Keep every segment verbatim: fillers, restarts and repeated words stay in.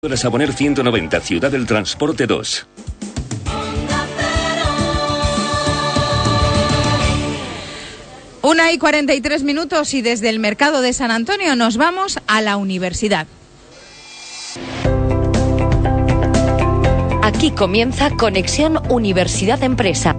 La Saboner ciento noventa, Ciudad del Transporte dos. Una y cuarenta y tres minutos y desde el mercado de San Antonio nos vamos a la universidad. Aquí comienza Conexión Universidad Empresa.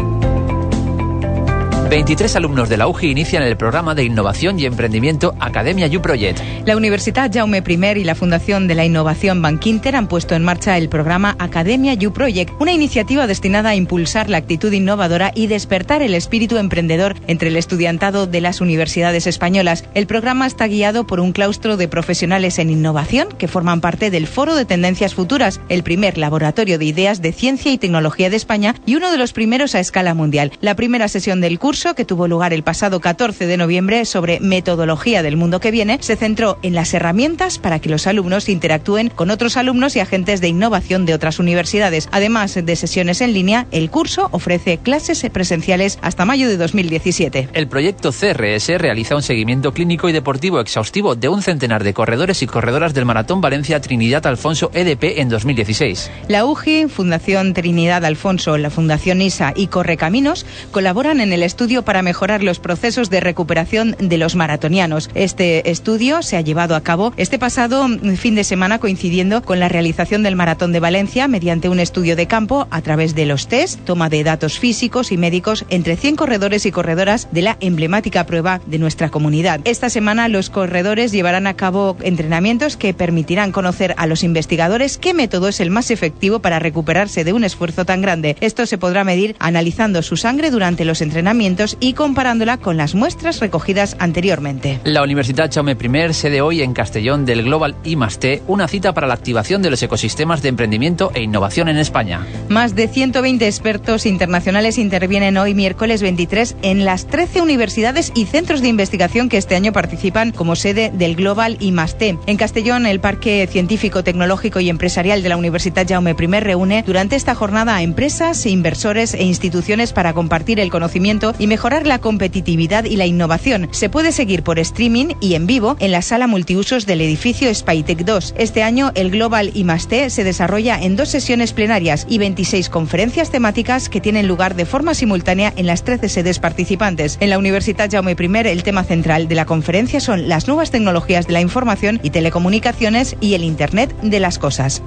veintitrés alumnos de la U G I inician el programa de innovación y emprendimiento Academia You Project. La Universitat Jaume primer y la Fundación de la Innovación Bankinter han puesto en marcha el programa Academia You Project, una iniciativa destinada a impulsar la actitud innovadora y despertar el espíritu emprendedor entre el estudiantado de las universidades españolas. El programa está guiado por un claustro de profesionales en innovación que forman parte del Foro de Tendencias Futuras, el primer laboratorio de ideas de ciencia y tecnología de España y uno de los primeros a escala mundial. La primera sesión del curso, que tuvo lugar el pasado catorce de noviembre sobre metodología del mundo que viene, se centró en las herramientas para que los alumnos interactúen con otros alumnos y agentes de innovación de otras universidades. Además de sesiones en línea, el curso ofrece clases presenciales hasta mayo de dos mil diecisiete. El proyecto C R S realiza un seguimiento clínico y deportivo exhaustivo de un centenar de corredores y corredoras del Maratón Valencia Trinidad Alfonso E D P en dos mil dieciséis. La U G I, Fundación Trinidad Alfonso, la Fundación I S A y Correcaminos colaboran en el estudio para mejorar los procesos de recuperación de los maratonianos. Este estudio se ha llevado a cabo este pasado fin de semana, coincidiendo con la realización del Maratón de Valencia mediante un estudio de campo a través de los test, toma de datos físicos y médicos entre cien corredores y corredoras de la emblemática prueba de nuestra comunidad. Esta semana los corredores llevarán a cabo entrenamientos que permitirán conocer a los investigadores qué método es el más efectivo para recuperarse de un esfuerzo tan grande. Esto se podrá medir analizando su sangre durante los entrenamientos y comparándola con las muestras recogidas anteriormente. La Universitat Jaume primer sede hoy en Castellón del Global I más T, una cita para la activación de los ecosistemas de emprendimiento e innovación en España. Más de ciento veinte expertos internacionales intervienen hoy miércoles veintitrés en las trece universidades y centros de investigación que este año participan como sede del Global I más T. En Castellón, el Parque Científico, Tecnológico y Empresarial de la Universitat Jaume primer reúne durante esta jornada a empresas, inversores e instituciones para compartir el conocimiento y mejorar la competitividad y la innovación. Se puede seguir por streaming y en vivo en la sala multiusos del edificio Spytech dos. Este año el Global I más T se desarrolla en dos sesiones plenarias y veintiséis conferencias temáticas que tienen lugar de forma simultánea en las trece sedes participantes. En la Universitat Jaume primer el tema central de la conferencia son las nuevas tecnologías de la información y telecomunicaciones y el Internet de las cosas.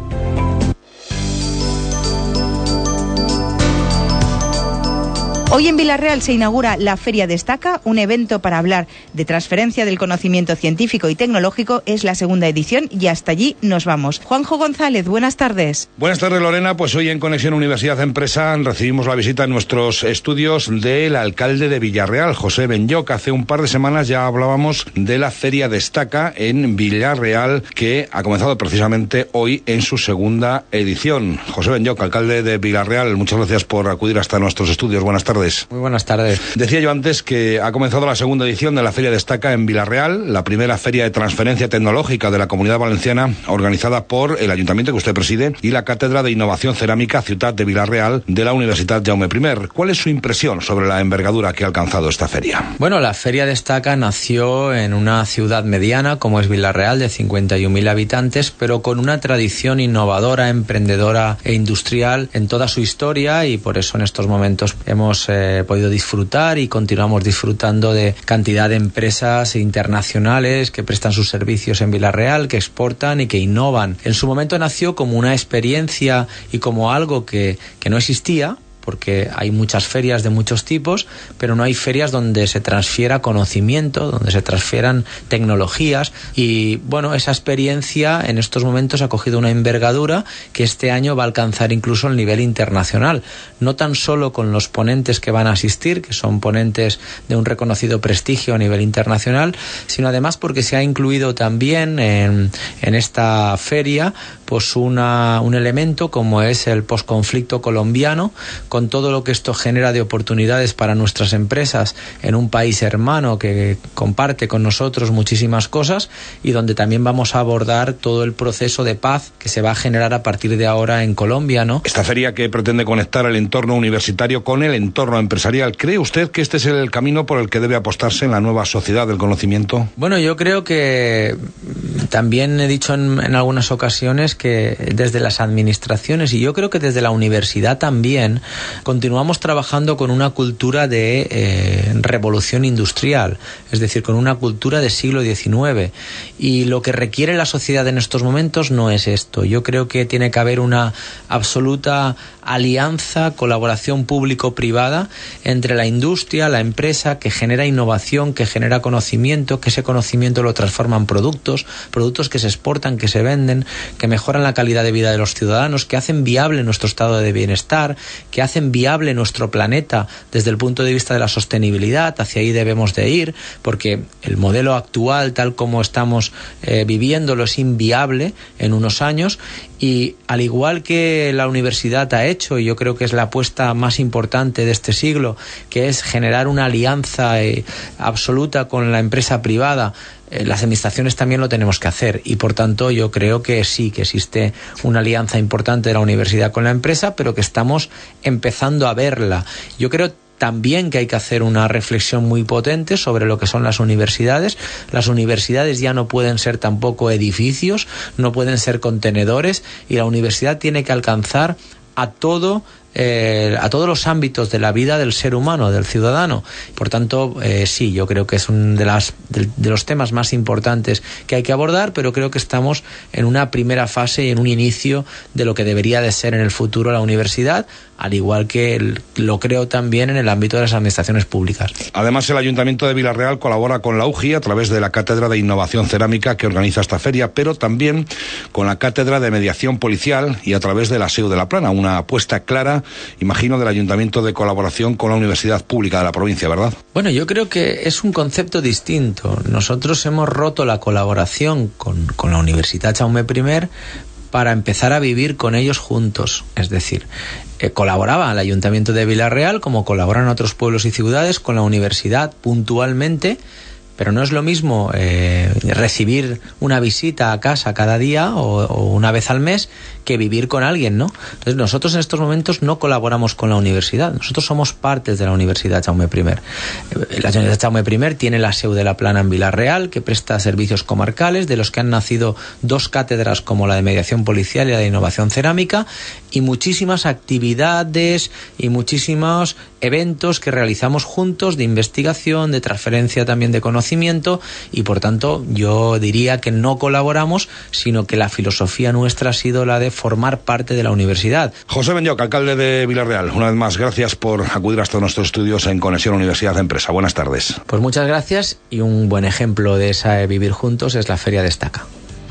Hoy en Vila-real se inaugura la Feria Destaca, un evento para hablar de transferencia del conocimiento científico y tecnológico. Es la segunda edición y hasta allí nos vamos. Juanjo González, buenas tardes. Buenas tardes, Lorena. Pues hoy en Conexión Universidad Empresa recibimos la visita en nuestros estudios del alcalde de Vila-real, José Benlloch. Hace un par de semanas ya hablábamos de la Feria Destaca en Vila-real, que ha comenzado precisamente hoy en su segunda edición. José Benlloch, alcalde de Vila-real, muchas gracias por acudir hasta nuestros estudios. Buenas tardes. Muy buenas tardes. Decía yo antes que ha comenzado la segunda edición de la Feria Destaca en Vila-real, la primera feria de transferencia tecnológica de la Comunidad Valenciana, organizada por el Ayuntamiento que usted preside y la Cátedra de Innovación Cerámica Ciutat de Vila-real de la Universitat Jaume primer. ¿Cuál es su impresión sobre la envergadura que ha alcanzado esta feria? Bueno, la Feria Destaca nació en una ciudad mediana como es Vila-real, de cincuenta y un mil habitantes, pero con una tradición innovadora, emprendedora e industrial en toda su historia, y por eso en estos momentos hemos eh, podido disfrutar y continuamos disfrutando de cantidad de empresas internacionales que prestan sus servicios en Vila-real, que exportan y que innovan. En su momento nació como una experiencia y como algo que, que no existía, porque hay muchas ferias de muchos tipos, pero no hay ferias donde se transfiera conocimiento, donde se transfieran tecnologías, y bueno, esa experiencia en estos momentos ha cogido una envergadura que este año va a alcanzar incluso el nivel internacional, no tan solo con los ponentes que van a asistir, que son ponentes de un reconocido prestigio a nivel internacional, sino además porque se ha incluido también en, en esta feria pues una, un elemento como es el posconflicto colombiano, con todo lo que esto genera de oportunidades para nuestras empresas en un país hermano que comparte con nosotros muchísimas cosas y donde también vamos a abordar todo el proceso de paz que se va a generar a partir de ahora en Colombia, ¿no? Esta feria que pretende conectar el entorno universitario con el entorno empresarial, ¿cree usted que este es el camino por el que debe apostarse en la nueva sociedad del conocimiento? Bueno, yo creo que también he dicho en, en algunas ocasiones que desde las administraciones y yo creo que desde la universidad también continuamos trabajando con una cultura de eh, revolución industrial, es decir, con una cultura de siglo diecinueve, y lo que requiere la sociedad en estos momentos no es esto. Yo creo que tiene que haber una absoluta alianza, colaboración público-privada entre la industria, la empresa, que genera innovación, que genera conocimiento, que ese conocimiento lo transforma en productos, productos que se exportan, que se venden, que mejoran la calidad de vida de los ciudadanos, que hacen viable nuestro estado de bienestar, que hacen viable nuestro planeta desde el punto de vista de la sostenibilidad. Hacia ahí debemos de ir, porque el modelo actual, tal como estamos eh, viviéndolo, es inviable en unos años. Y al igual que la universidad ha hecho, y yo creo que es la apuesta más importante de este siglo, que es generar una alianza eh, absoluta con la empresa privada, eh, las administraciones también lo tenemos que hacer. Y por tanto yo creo que sí, que existe una alianza importante de la universidad con la empresa, pero que estamos empezando a verla. Yo creo también que hay que hacer una reflexión muy potente sobre lo que son las universidades. Las universidades ya no pueden ser tampoco edificios, no pueden ser contenedores, y la universidad tiene que alcanzar a todo Eh, a todos los ámbitos de la vida del ser humano, del ciudadano. Por tanto, eh, sí, yo creo que es uno de, las, de, de los temas más importantes que hay que abordar, pero creo que estamos en una primera fase y en un inicio de lo que debería de ser en el futuro la universidad, al igual que el, lo creo también en el ámbito de las administraciones públicas. Además, el Ayuntamiento de Vila-real colabora con la U G I a través de la Cátedra de Innovación Cerámica que organiza esta feria, pero también con la Cátedra de Mediación Policial y a través de la S E U de La Plana, una apuesta clara, imagino, del Ayuntamiento de colaboración con la Universidad Pública de la provincia, ¿verdad? Bueno, yo creo que es un concepto distinto. Nosotros hemos roto la colaboración con, con la Universidad Jaume primero para empezar a vivir con ellos juntos. Es decir, eh, colaboraba el Ayuntamiento de Vila-real, como colaboran otros pueblos y ciudades, con la universidad puntualmente, pero no es lo mismo eh, recibir una visita a casa cada día o, o una vez al mes que vivir con alguien, ¿no? Entonces nosotros en estos momentos no colaboramos con la universidad, nosotros somos partes de la Universidad Jaume primero. La Universidad Jaume primero tiene la S E U de La Plana en Vila-real, que presta servicios comarcales, de los que han nacido dos cátedras como la de Mediación Policial y la de Innovación Cerámica, y muchísimas actividades y muchísimos eventos que realizamos juntos de investigación, de transferencia también de conocimiento, y por tanto yo diría que no colaboramos, sino que la filosofía nuestra ha sido la de formar parte de la universidad. José Benlloch, alcalde de Vila-real, una vez más, gracias por acudir hasta nuestros estudios en Conexión Universidad Empresa. Buenas tardes. Pues muchas gracias, y un buen ejemplo de esa de vivir juntos es la Feria Destaca.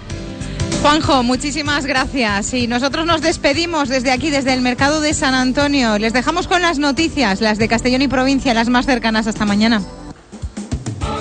Juanjo, muchísimas gracias. Y nosotros nos despedimos desde aquí, desde el Mercado de San Antonio. Les dejamos con las noticias, las de Castellón y provincia, las más cercanas. Hasta mañana.